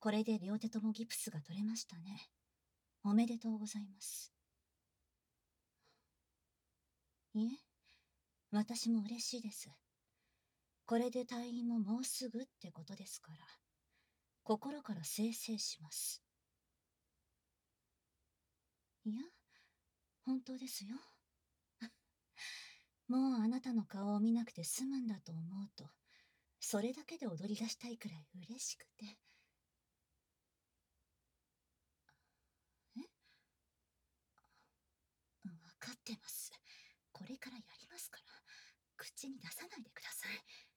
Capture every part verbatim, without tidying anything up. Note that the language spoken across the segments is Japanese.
これで両手ともギプスが取れましたね。おめでとうございます。いえ、私も嬉しいです。これで退院ももうすぐってことですから、心から清々します。いや、本当ですよ。もうあなたの顔を見なくて済むんだと思うと、それだけで踊り出したいくらい嬉しくて。え、わかってます。これからやりますから、口に出さないでください。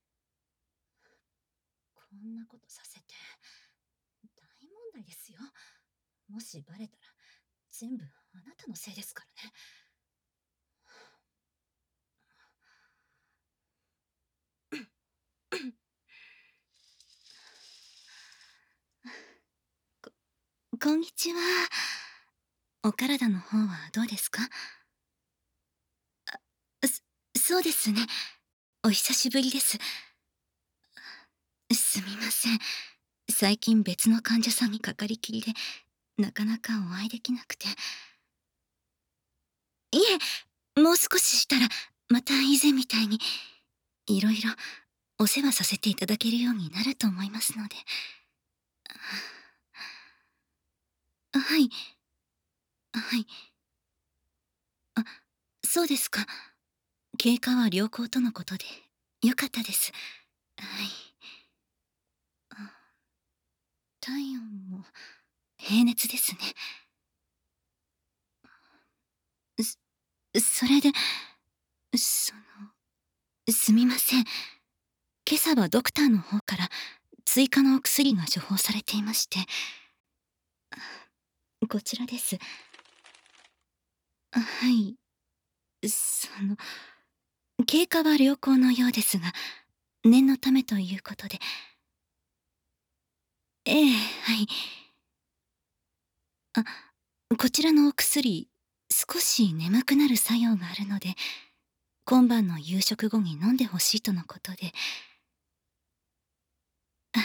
こんなことさせて、大問題ですよ。もしバレたら、全部あなたのせいですからね。こ、こんにちは。お体の方はどうですか？あ、そ、そうですね。お久しぶりです。すみません。最近別の患者さんにかかりきりで、なかなかお会いできなくて。いえ、もう少ししたら、また以前みたいに、いろいろお世話させていただけるようになると思いますので。はい。はい。あ、そうですか。経過は良好とのことで、よかったです。はい。あ、体温も平熱ですね。す、それで、その、すみません。今朝はドクターの方から追加のお薬が処方されていまして。こちらです。はい。その、経過は良好のようですが、念のためということで。ええ、はい。あ、こちらのお薬、少し眠くなる作用があるので、今晩の夕食後に飲んでほしいとのことで。はい。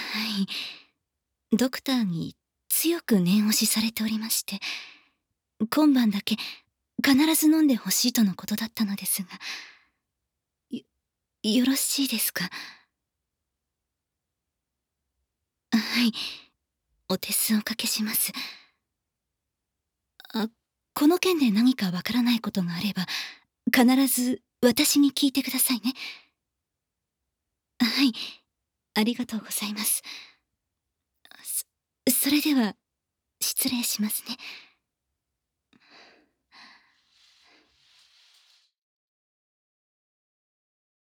ドクターに強く念押しされておりまして、今晩だけ必ず飲んでほしいとのことだったのですが、よ、よろしいですか？はい。お手数おかけします。あ、この件で何かわからないことがあれば、必ず私に聞いてくださいね。はい。ありがとうございます。そ、それでは、失礼しますね。